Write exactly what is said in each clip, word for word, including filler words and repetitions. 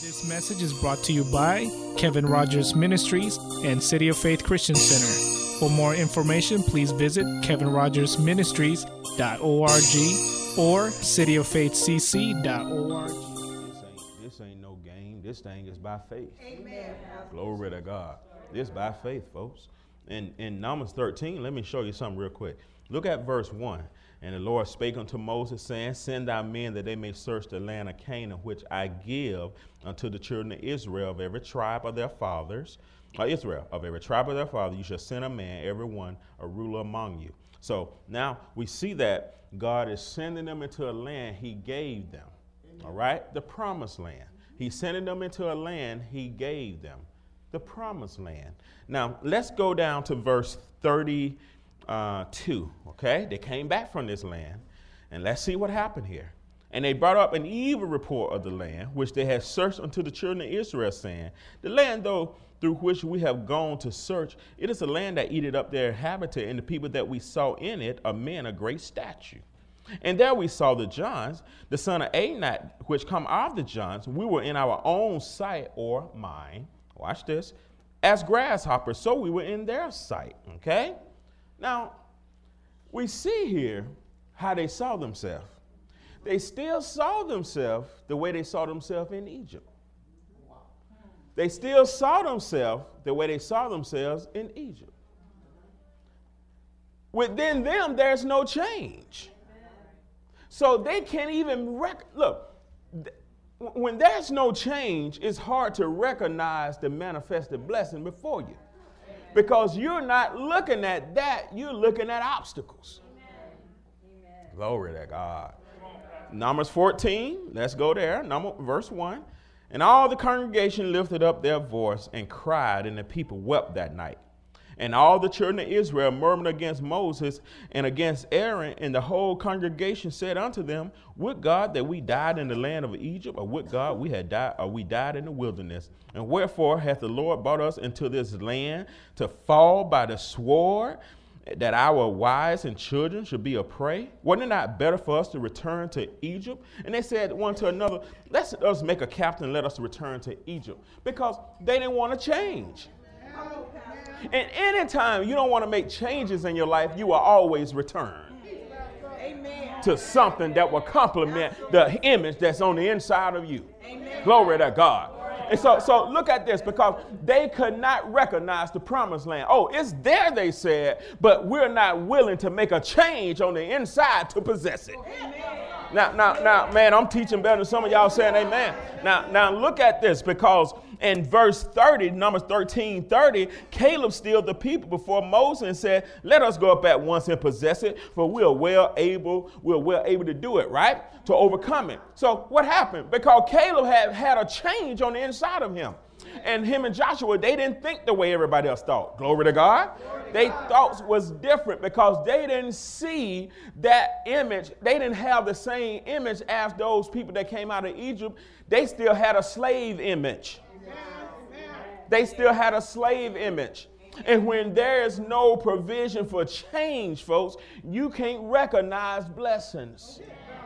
This message is brought to you by Kevin Rogers Ministries and City of Faith Christian Center. For more information, please visit kevin rogers ministries dot org or city of faith c c dot org. This ain't, this ain't no game. This thing is by faith. Amen. Glory to God. This by faith, folks. In, in Numbers thirteen, let me show you something real quick. Look at verse one. And the Lord spake unto Moses, saying, Send thy men that they may search the land of Canaan, which I give unto the children of Israel, of every tribe of their fathers, uh, Israel, of every tribe of their fathers, you shall send a man, every one a ruler among you. So now we see that God is sending them into a land he gave them, all right, the promised land. He's sending them into a land he gave them, the promised land. Now let's go down to verse thirty. Uh, two, okay? They came back from this land, and let's see what happened here. And they brought up an evil report of the land, which they had searched unto the children of Israel, saying, The land, though, through which we have gone to search, it is a land that eateth up their habitat, and the people that we saw in it are men of great stature. And there we saw the Johns, the son of Anak, which come out of the Johns. We were in our own sight or mind, watch this, as grasshoppers, so we were in their sight, okay? Now, we see here how they saw themselves. They still saw themselves the way they saw themselves in Egypt. They still saw themselves the way they saw themselves in Egypt. Within them, there's no change. So they can't even, rec- look, th- when there's no change, it's hard to recognize the manifested blessing before you. Because you're not looking at that, you're looking at obstacles. Amen. Glory to God. Numbers fourteen, let's go there, number, verse one. And all the congregation lifted up their voice and cried, and the people wept that night. And all the children of Israel murmured against Moses and against Aaron, and the whole congregation said unto them, Would God that we died in the land of Egypt, or would God we had died, or we died in the wilderness? And wherefore hath the Lord brought us into this land to fall by the sword, that our wives and children should be a prey? Wasn't it not better for us to return to Egypt? And they said one to another, Let us make a captain, let us return to Egypt. Because they didn't want to change. And anytime you don't want to make changes in your life, you will always return Amen. To something that will complement the image that's on the inside of you. Amen. Glory to God. And so, so look at this, because they could not recognize the promised land. Oh, it's there, they said, but we're not willing to make a change on the inside to possess it. Amen. Now, now, now, man, I'm teaching better than some of y'all saying amen. Now, now look at this, because in verse thirty, Numbers thirteen thirty, Caleb stilled the people before Moses and said, Let us go up at once and possess it, for we are well able, we're well able to do it, right? To overcome it. So what happened? Because Caleb had had a change on the inside of him. And him and Joshua, they didn't think the way everybody else thought. Glory to God. Glory to they God. Thoughts was different because they didn't see that image. They didn't have the same image as those people that came out of Egypt. They still had a slave image. They still had a slave image. And when there is no provision for change, folks, you can't recognize blessings.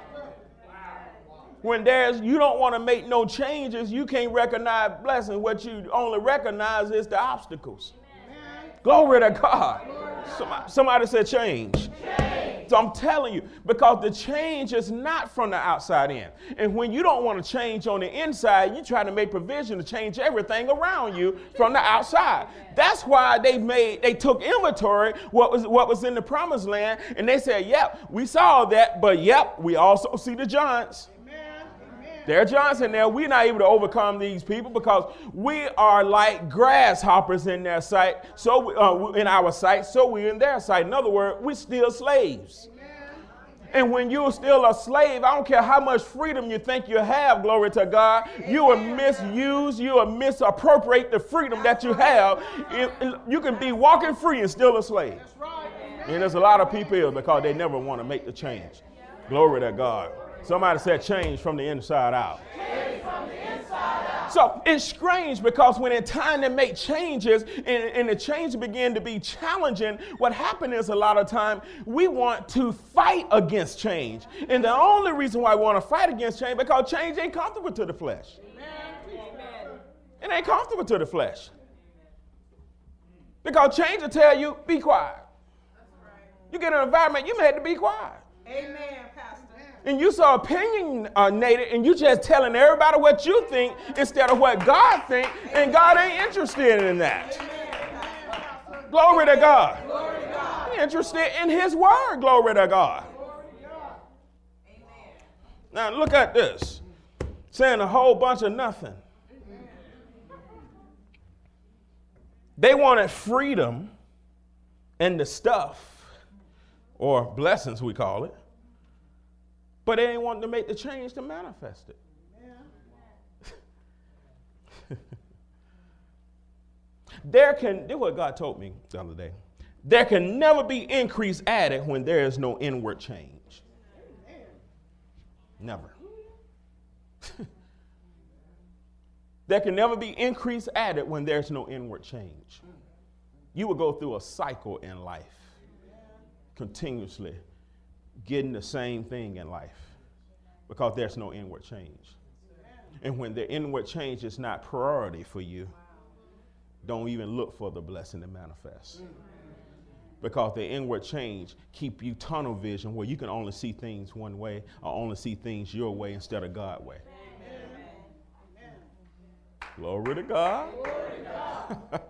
When there's, you don't want to make no changes, you can't recognize blessings. What you only recognize is the obstacles. Amen. Glory to God. Glory to somebody, God. Somebody said change. change. So I'm telling you, because the change is not from the outside in. And when you don't want to change on the inside, you try to make provision to change everything around you from the outside. That's why they made, they took inventory what was what was in the promised land, and they said, yep, we saw that, but yep, we also see the giants. There are giants in there. We're not able to overcome these people because we are like grasshoppers in their sight, so uh, in our sight, so we're in their sight. In other words, we're still slaves. Amen. And when you're still a slave, I don't care how much freedom you think you have, glory to God, Amen. You will misuse, you will misappropriate the freedom that you have. It, it, you can be walking free and still a slave. That's right. And there's a lot of people here because they never want to make the change. Glory to God. Somebody said change from the inside out. Change from the inside out. So it's strange because when it's time to make changes and, and the change begin to be challenging, what happens is a lot of time we want to fight against change. And the only reason why we want to fight against change because change ain't comfortable to the flesh. Amen. It ain't comfortable to the flesh. Because change will tell you, be quiet. You get in an environment, you may have to be quiet. Amen, Pastor. And you so opinionated, and you just telling everybody what you think instead of what God thinks, and God ain't interested in that. Amen. Glory to God. Glory to God. He's interested in his word. Glory to God. Glory to God. Amen. Now look at this. Saying a whole bunch of nothing. They wanted freedom and the stuff, or blessings we call it, but they didn't want to make the change to manifest it. There can, this is what God told me the other day. There can never be increase added when there is no inward change. Never. There can never be increase added when there's no inward change. You will go through a cycle in life, continuously getting the same thing in life because there's no inward change. And when the inward change is not priority for you, don't even look for the blessing to manifest. Because the inward change keep you tunnel vision where you can only see things one way or only see things your way instead of God's way. Glory to God. Glory to God.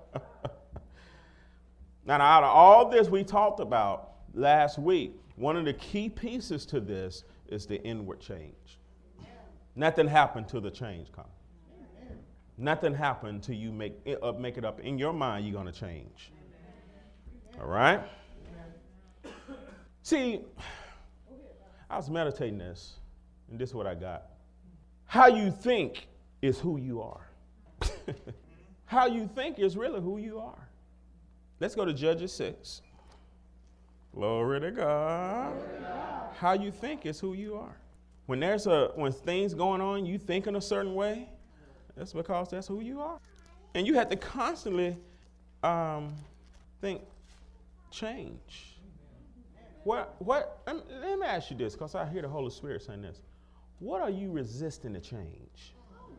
Now, out of all this we talked about last week, one of the key pieces to this is the inward change. Nothing happened till the change comes. Nothing happened until you make it up, make it up in your mind you're going to change. All right? See, I was meditating this, and this is what I got. How you think is who you are. How you think is really who you are. Let's go to Judges six. Glory to God. Glory to God. How you think is who you are. When there's a when things going on, you think in a certain way, that's because that's who you are. And you have to constantly um, think, change. What what let me, let me ask you this, because I hear the Holy Spirit saying this. What are you resisting to change?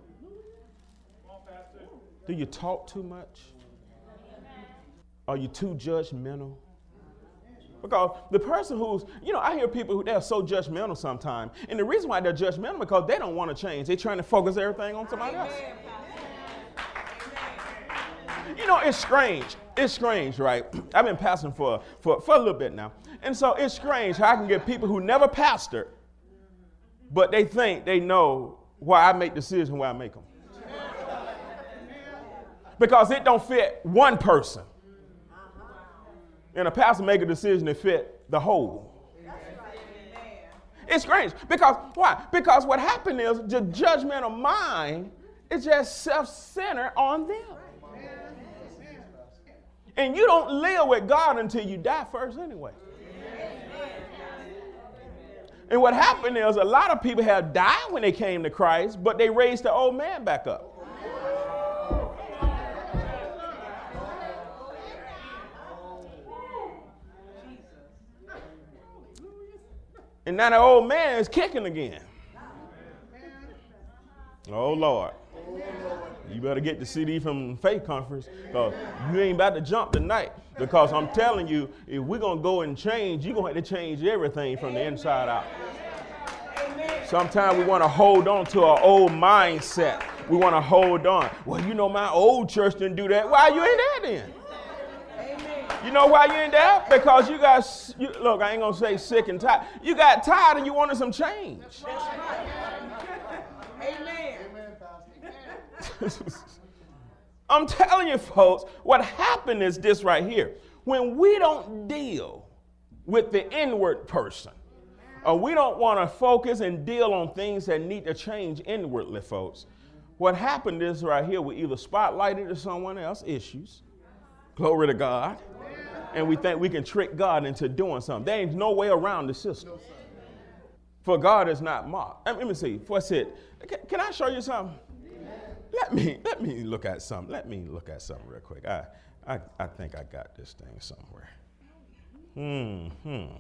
Do you talk too much? Are you too judgmental? Because the person who's, you know, I hear people who they're so judgmental sometimes. And the reason why they're judgmental is because they don't want to change. They're trying to focus everything on somebody else. You know, it's strange. It's strange, right? I've been pastoring for, for, for a little bit now. And so it's strange how I can get people who never pastored, but they think they know why I make decisions, why I make them. Because it don't fit one person. And a pastor make a decision to fit the whole. It's strange. Because, why? Because what happened is the judgmental mind is just self-centered on them. And you don't live with God until you die first anyway. And what happened is a lot of people have died when they came to Christ, but they raised the old man back up. And now the old man is kicking again. Oh, Lord. You better get the C D from Faith Conference, because you ain't about to jump tonight. Because I'm telling you, if we're going to go and change, you're going to have to change everything from the inside out. Sometimes we want to hold on to our old mindset. We want to hold on. Well, you know, my old church didn't do that. Why you ain't there then? You know why you ain't there? Because you got, you, look, I ain't going to say sick and tired. You got tired and you wanted some change. Amen. I'm telling you, folks, what happened is this right here. When we don't deal with the inward person, or we don't want to focus and deal on things that need to change inwardly, folks, what happened is right here, we either spotlight it to someone else's issues, glory to God, and we think we can trick God into doing something. There ain't no way around the system. For God is not mocked. Let me see. What's it? Can, can I show you something? Let me let me look at something. Let me look at something real quick. I I, I think I got this thing somewhere. Hmm.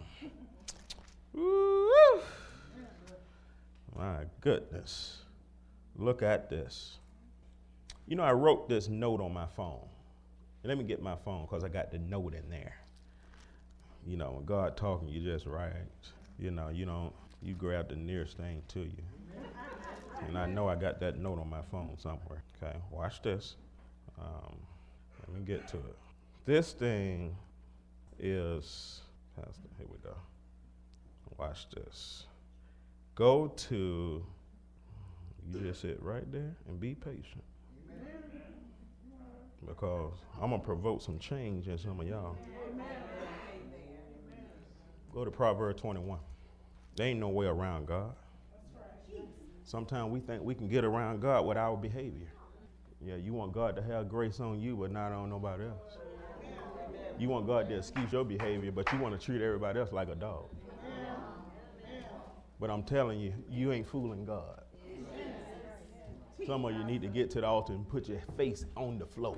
Ooh. My goodness. Look at this. You know, I wrote this note on my phone. Let me get my phone because I got the note in there. You know, when God talking, you just write. You know, you don't, you grab the nearest thing to you. And I know I got that note on my phone somewhere. Okay, watch this. Um, let me get to it. This thing is, here we go. Watch this. Go to, you just sit right there and be patient. Because I'm going to provoke some change in some of y'all. Go to Proverbs twenty-one. There ain't no way around God. Sometimes we think we can get around God with our behavior. Yeah, you want God to have grace on you, but not on nobody else. You want God to excuse your behavior, but you want to treat everybody else like a dog. But I'm telling you, you ain't fooling God. Some of you need to get to the altar and put your face on the floor.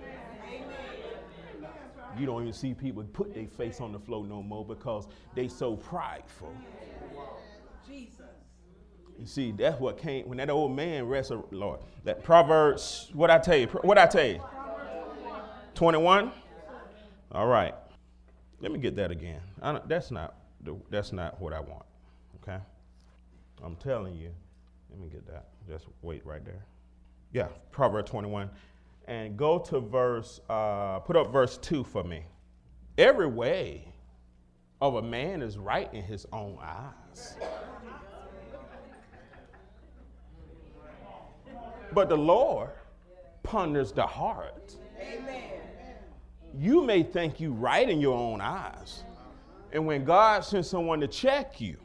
You don't even see people put their face on the floor no more because they so prideful. Jesus. You see, that's what came when that old man wrestled, Lord. That Proverbs, what I tell you, what I tell you? twenty-one? All right. Let me get that again. I don't, that's not the, that's not what I want. Okay? I'm telling you. Let me get that. Just wait right there. Yeah, Proverbs twenty-one. And go to verse, uh, put up verse two for me. Every way of a man is right in his own eyes. But the Lord ponders the heart. Amen. You may think you right in your own eyes. And when God sends someone to check you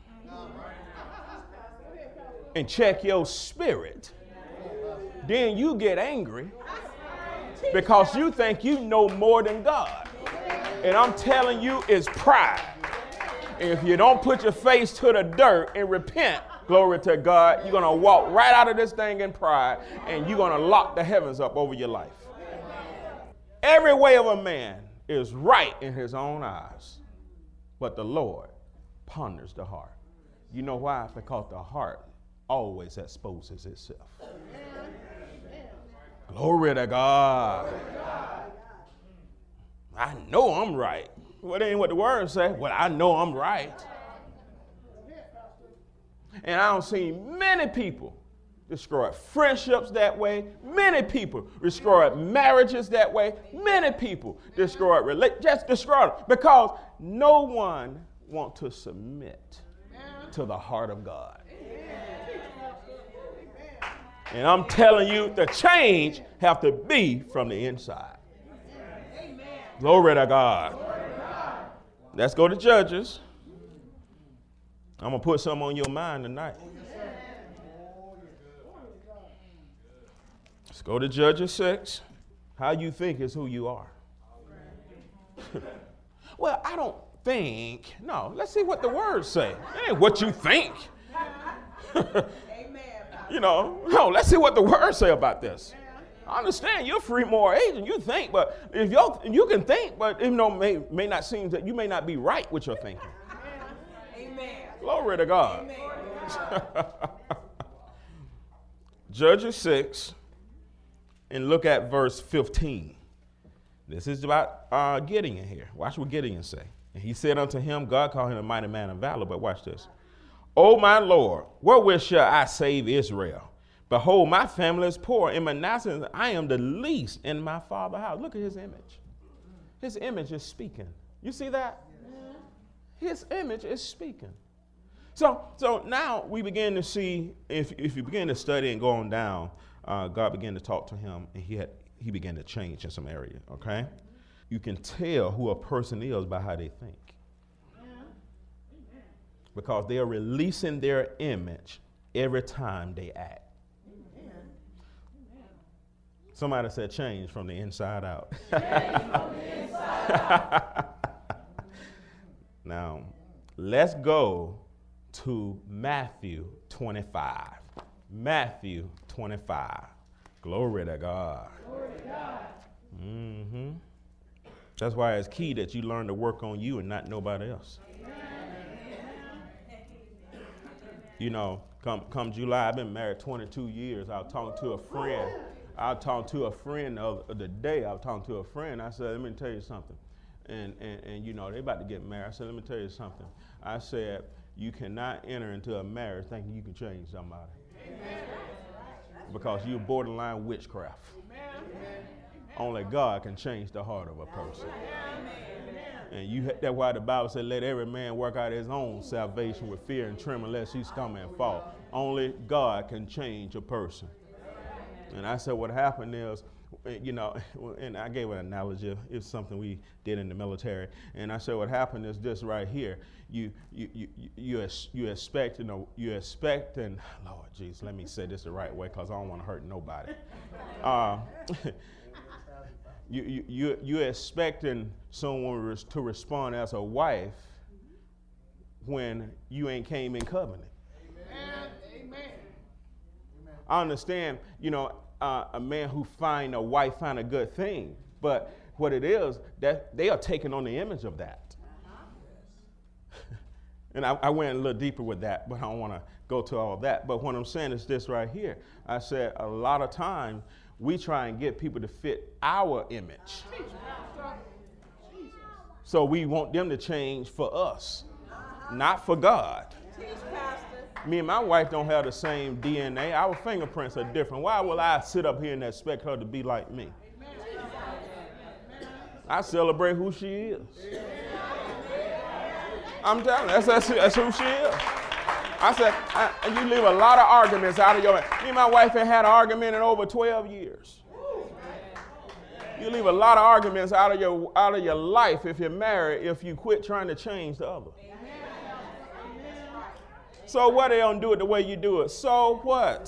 and check your spirit, then you get angry because you think you know more than God. And I'm telling you, it's pride. And if you don't put your face to the dirt and repent, glory to God, you're going to walk right out of this thing in pride, and you're going to lock the heavens up over your life. Every way of a man is right in his own eyes, but the Lord ponders the heart. You know why? Because the heart always exposes itself. Glory to God. I know I'm right. Well, that ain't what the word say. Well, I know I'm right. And I don't see many people destroy friendships that way. Many people destroy marriages that way. Many people destroy relationships. Just destroy them because no one wants to submit to the heart of God. And I'm telling you, the change have to be from the inside. Amen. Glory to God. Glory to God. Let's go to Judges. I'm going to put something on your mind tonight. Let's go to Judges six. How you think is who you are. Well, I don't think. No, let's see what the words say. It ain't what you think. You know, no, let's see what the words say about this. I understand you're a free moral agent. You think, but if you you can think, but you know, may may not seem that you may not be right with your thinking. Amen. Glory to God. Amen. Judges six, and look at verse fifteen. This is about uh, Gideon here. Watch what Gideon say. And he said unto him, God called him a mighty man of valor, but watch this. O my Lord, wherewith shall I save Israel? Behold, my family is poor. In Manasseh, I am the least in my father's house. Look at his image. His image is speaking. You see that? His image is speaking. So, so now we begin to see, if, if you begin to study and go on down, uh, God began to talk to him, and he had he began to change in some area, okay? You can tell who a person is by how they think. Because they are releasing their image every time they act. Amen. Somebody said change from the inside out. Change from the inside out. Now, let's go to Matthew twenty-five. Matthew twenty-five. Glory to God. Glory to God. Mm-hmm. That's why it's key that you learn to work on you and not nobody else. You know, come come July, I've been married twenty-two years. I was talking to a friend. I was talking to a friend the other the day. I was talking to a friend. I said, let me tell you something. And, and, and you know, they about to get married. I said, let me tell you something. I said, you cannot enter into a marriage thinking you can change somebody. Amen. Because you're borderline witchcraft. Amen. Only God can change the heart of a person. Amen. And you, that's why the Bible said, let every man work out his own salvation with fear and trembling lest he stumble and fall. Only God can change a person. And I said, what happened is, you know, and I gave an analogy. It's something we did in the military. And I said, what happened is this right here. You, you, you, you, you expect, you know, you expect, and Lord, geez, let me say this the right way because I don't want to hurt nobody. Uh, you, you, you, you're expecting someone to respond as a wife when you ain't came in covenant. Amen. Amen. I understand, you know, Uh, a man who find a wife find a good thing, but what it is that they are taking on the image of that. Uh-huh. And I, I went a little deeper with that, but I don't want to go to all that. But what I'm saying is this right here. I said a lot of times we try and get people to fit our image. So we want them to change for us, uh-huh. not for God. Me and my wife don't have the same D N A. Our fingerprints are different. Why will I sit up here and expect her to be like me? I celebrate who she is. I'm telling you, that's, that's, that's who she is. I said, I, and you leave a lot of arguments out of your life. Me and my wife have had an argument in over twelve years. You leave a lot of arguments out of your out of your life if you're married, if you quit trying to change the other. So what, they don't do it the way you do it? So what?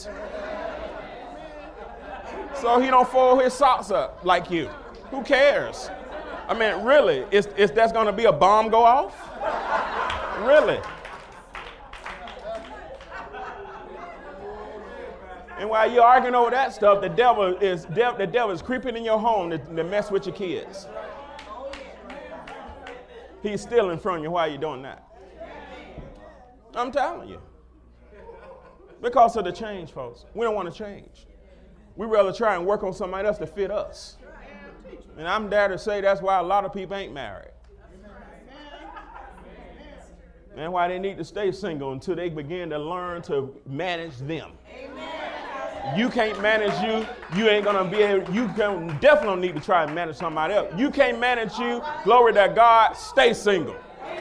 So he don't fold his socks up like you. Who cares? I mean, really, is, is that's going to be a bomb go off? Really? And while you're arguing over that stuff, the devil is the devil is creeping in your home to, to mess with your kids. He's stealing from you while you're doing that. I'm telling you. Because of the change, folks. We don't want to change. We rather try and work on somebody else to fit us. And I'm there to say that's why a lot of people ain't married. And why they need to stay single until they begin to learn to manage them. You can't manage you. You ain't going to be able, you can definitely need to try and manage somebody else. You can't manage you. Glory to God. Stay single.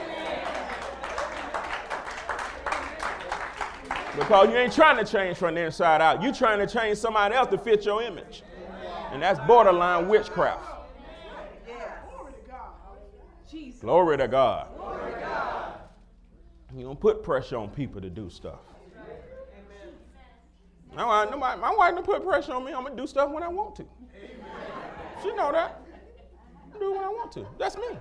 Because you ain't trying to change from the inside out. You're trying to change somebody else to fit your image. And that's borderline witchcraft. Glory to God. Glory to God. You don't put pressure on people to do stuff. No, nobody, my wife don't put pressure on me. I'm going to do stuff when I want to. She know that. I do it when I want to. That's me.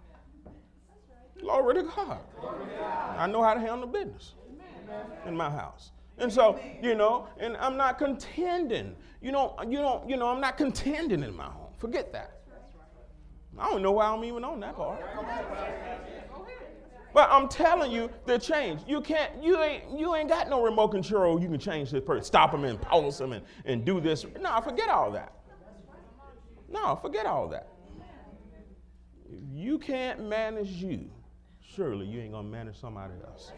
Glory to God. I know how to handle business in my house. And so, you know, and I'm not contending. You don't, you don't, you know, I'm not contending in my home. Forget that. I don't know why I'm even on that part. But I'm telling you, the change. You can't, you ain't, you ain't got no remote control. You can change this person, stop them and pause them and, and do this. No, forget all that. No, forget all that. If you can't manage you, surely you ain't gonna manage somebody else.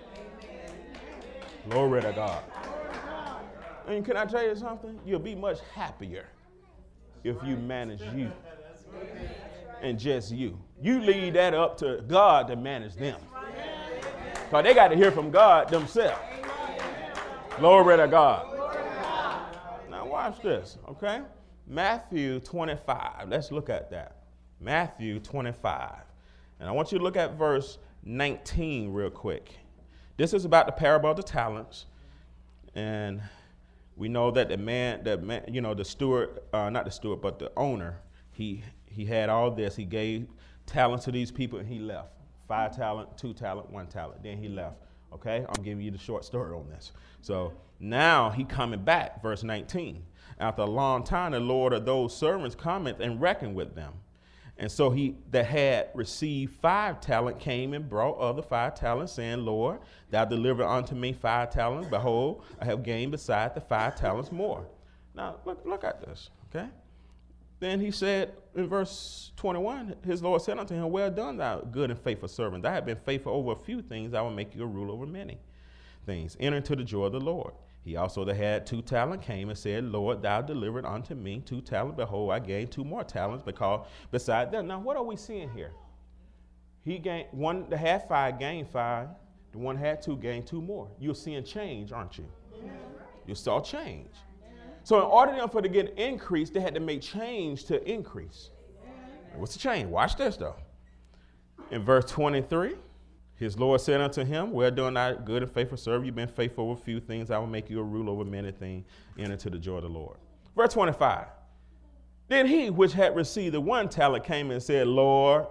Glory to God. And can I tell you something? You'll be much happier if you manage you and just you. You leave that up to God to manage them. Because they got to hear from God themselves. Glory to God. Now watch this, okay? Matthew twenty-five. Let's look at that. Matthew twenty-five. And I want you to look at verse nineteen real quick. This is about the parable of the talents, and we know that the man, the man, you know, the steward, uh, not the steward, but the owner, he he had all this. He gave talents to these people, and he left. Five talent, two talent, one talent. Then he left. Okay, I'm giving you the short story on this. So now he coming back, verse nineteen. After a long time, the Lord of those servants cometh and reckoned with them. And so he that had received five talents came and brought other five talents, saying, Lord, thou delivered unto me five talents. Behold, I have gained beside the five talents more. Now, look, look at this, okay? Then he said in verse twenty-one, his Lord said unto him, well done, thou good and faithful servant. Thou hast been faithful over a few things. I will make you a ruler over many things. Enter into the joy of the Lord. He also that had two talents came and said, Lord, thou delivered unto me two talents. Behold, I gained two more talents because beside them. Now, what are we seeing here? He gained one that had five, gained five. The one had two, gained two more. You're seeing change, aren't you? You saw change. So in order for them to get increase, they had to make change to increase. What's the change? Watch this, though. In verse twenty-three, his Lord said unto him, well done, thy good and faithful servant. You've been faithful over a few things. I will make you a ruler over many things. Enter into the joy of the Lord. Verse twenty-five. Then he which had received the one talent came and said, Lord,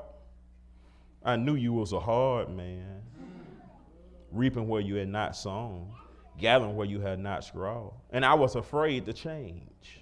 I knew you was a hard man, reaping where you had not sown, gathering where you had not scrawled. And I was afraid to change.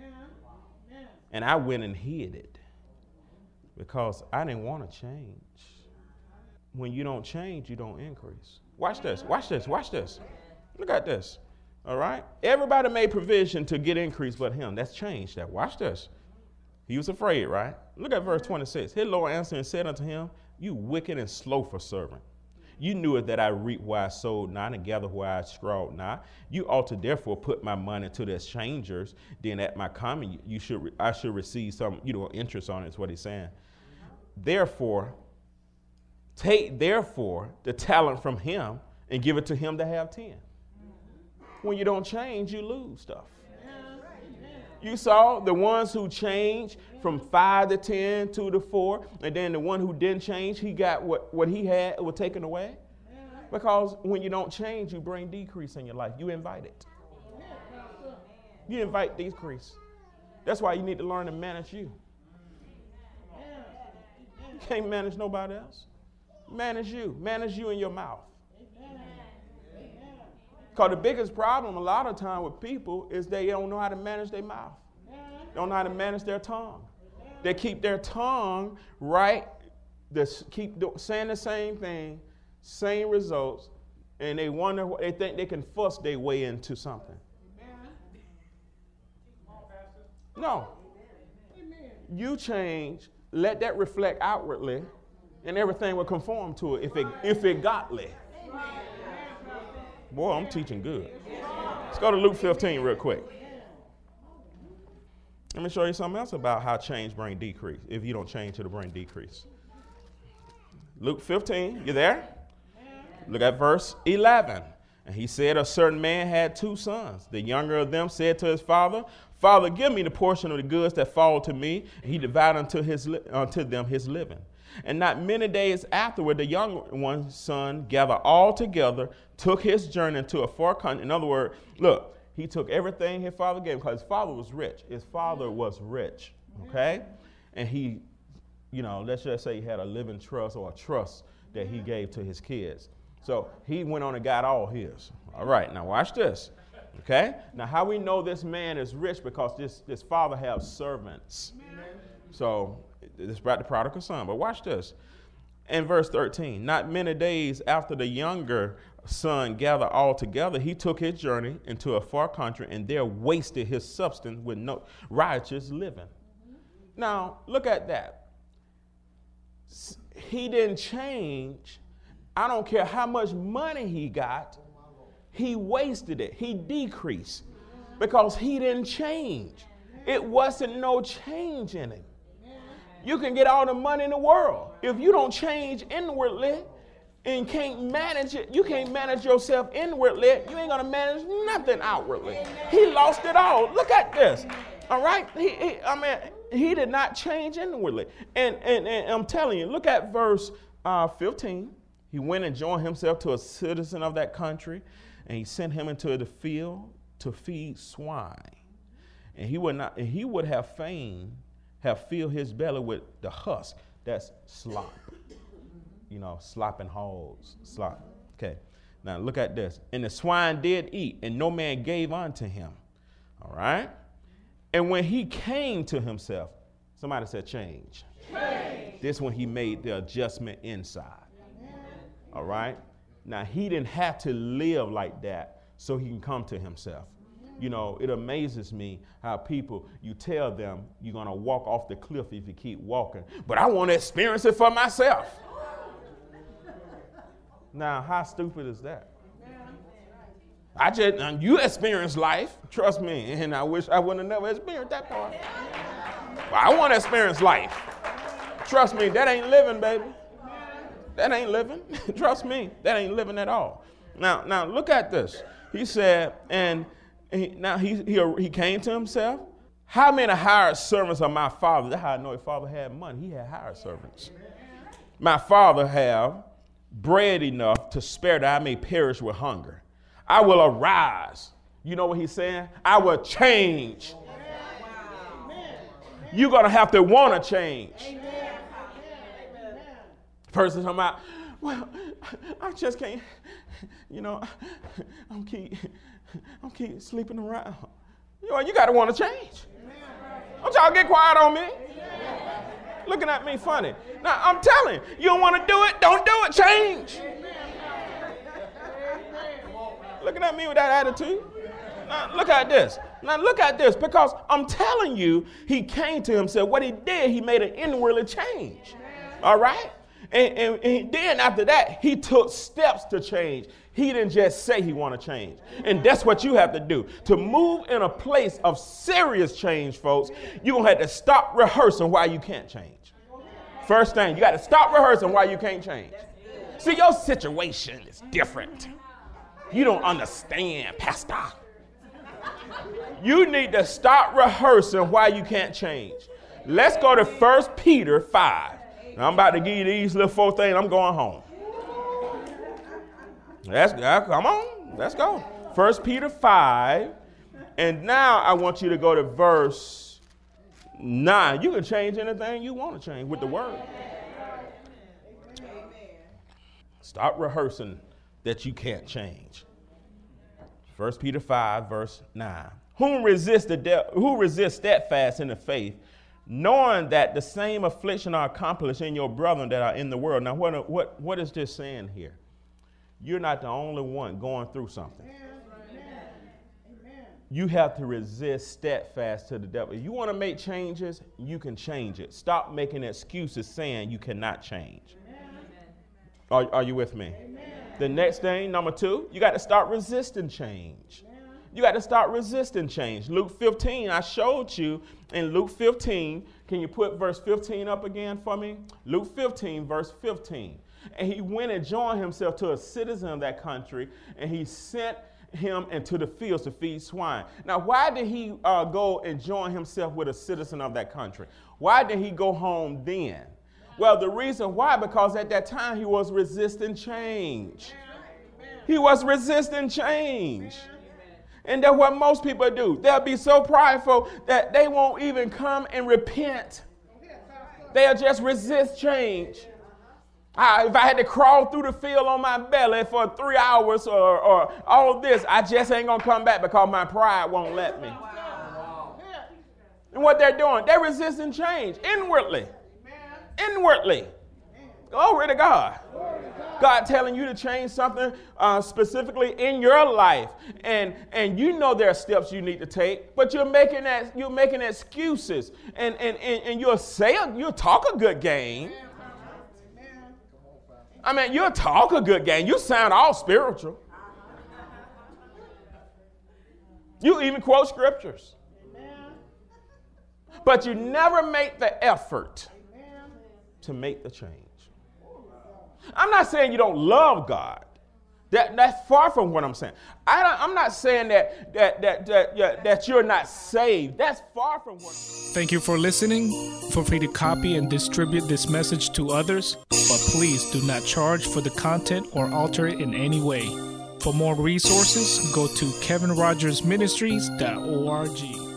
And I went and hid it because I didn't want to change. When you don't change, you don't increase. Watch this, watch this, watch this. Look at this, all right? Everybody made provision to get increase but him. That's changed that. Watch this. He was afraid, right? Look at verse twenty-six. His Lord answered and said unto him, you wicked and slothful servant. You knew it that I reap where I sowed not and gather where I scrawled not. You ought to therefore put my money to the exchangers. Then at my coming, you should I should receive some, you know, interest on it, is what he's saying. Therefore, take therefore the talent from him and give it to him that have ten. When you don't change, you lose stuff. You saw the ones who changed from five to ten, two to four, and then the one who didn't change, he got what, what he had was taken away. Because when you don't change, you bring decrease in your life. You invite it. You invite decrease. That's why you need to learn to manage you. You can't manage nobody else. Manage you. Manage you in your mouth. Because the biggest problem a lot of time with people is they don't know how to manage their mouth. They don't know how to manage their tongue. They keep their tongue right, they keep saying the same thing, same results, and they wonder, they think they can fuss their way into something. No. You change, let that reflect outwardly, and everything will conform to it if it, if it godly. Boy, I'm teaching good. Let's go to Luke fifteen real quick. Let me show you something else about how change brings decrease. If you don't change, it'll bring decrease. Luke fifteen, you there? Look at verse eleven. And he said, a certain man had two sons. The younger of them said to his father, Father, give me the portion of the goods that fall to me. And he divided unto, his, unto them his living. And not many days afterward, the younger one's son gathered all together, took his journey into a far country. In other words, look, he took everything his father gave him because his father was rich. His father was rich, okay? And he, you know, let's just say he had a living trust or a trust that he gave to his kids. So he went on and got all his. All right, now watch this, okay? Now how we know this man is rich because this, this father has servants. So this is about the prodigal son. But watch this. In verse thirteen, not many days after the younger son gathered all together, he took his journey into a far country and there wasted his substance with no riotous living. Mm-hmm. Now, look at that. He didn't change. I don't care how much money he got. He wasted it. He decreased because he didn't change. It wasn't no change in him. You can get all the money in the world. If you don't change inwardly and can't manage it, you can't manage yourself inwardly, you ain't going to manage nothing outwardly. He lost it all. Look at this. All right? He, he, I mean, he did not change inwardly. And, and, and I'm telling you, look at verse uh, fifteen. He went and joined himself to a citizen of that country, and he sent him into the field to feed swine. And he would not, and he would have fain have filled his belly with the husk. That's slop. You know, slop and hogs. Slop. Okay. Now look at this. And the swine did eat, and no man gave unto him. All right. And when he came to himself, somebody said change. Change. This when he made the adjustment inside. Amen. All right. Now he didn't have to live like that so he can come to himself. You know, it amazes me how people, you tell them you're going to walk off the cliff if you keep walking. But I want to experience it for myself. Now, how stupid is that? I just, um, you experience life, trust me, and I wish I wouldn't have never experienced that part. But I want to experience life. Trust me, that ain't living, baby. That ain't living. Trust me, that ain't living at all. Now, now look at this. He said, and he, now he, he he came to himself. How many hired servants of my father? That's how I know his father had money. He had hired servants. My father have bread enough to spare that I may perish with hunger. I will arise. You know what he's saying? I will change. You're going to have to want to change. Person talking about, well, I just can't, you know, I'm keep, I'm keep sleeping around. You know, you got to want to change. Don't y'all get quiet on me. Looking at me funny. Now, I'm telling you, you don't want to do it, don't do it, change. Looking at me with that attitude. Now, look at this. Now, look at this, because I'm telling you, he came to himself. What he did, he made an inwardly change. All right? And, and, and then after that, he took steps to change. He didn't just say he want to change. And that's what you have to do. To move in a place of serious change, folks, you're going to have to stop rehearsing why you can't change. First thing, you got to stop rehearsing why you can't change. See, your situation is different. You don't understand, Pastor. You need to stop rehearsing why you can't change. Let's go to First Peter five. Now, I'm about to give you these little four things. I'm going home. Let's, uh, come on. Let's go. First Peter five. And now I want you to go to verse nine. You can change anything you want to change with the word. Stop rehearsing that you can't change. First Peter five, verse nine. Whom resist the de- who resist steadfast in the faith, knowing that the same affliction are accomplished in your brethren that are in the world. Now, what, what, what is this saying here? You're not the only one going through something. Amen. You have to resist steadfast to the devil. If you want to make changes, you can change it. Stop making excuses saying you cannot change. Are, are you with me? Amen. The next thing, number two, you got to start resisting change. You got to start resisting change. Luke fifteen, I showed you in Luke fifteen. Can you put verse fifteen up again for me? Luke fifteen, verse fifteen. And he went and joined himself to a citizen of that country, and he sent him into the fields to feed swine. Now, why did he uh, go and join himself with a citizen of that country? Why did he go home then? Well, the reason why, because at that time he was resisting change. He was resisting change. And that's what most people do. They'll be so prideful that they won't even come and repent. They'll just resist change. I, if I had to crawl through the field on my belly for three hours or, or all this, I just ain't going to come back because my pride won't let me. And what they're doing, they're resisting change inwardly. Inwardly. Glory to God. God telling you to change something uh, specifically in your life, and and you know there are steps you need to take, but you're making that you're making excuses, and and and, and you'll say you'll talk a good game. I mean, you'll talk a good game. You sound all spiritual. You even quote scriptures, but you never make the effort to make the change. I'm not saying you don't love God. That, that's far from what I'm saying. I don't, I'm not saying that that, that that that that you're not saved. That's far from what I'm saying. Thank you for listening. Feel free to copy and distribute this message to others, but please do not charge for the content or alter it in any way. For more resources, go to kevin rogers ministries dot org.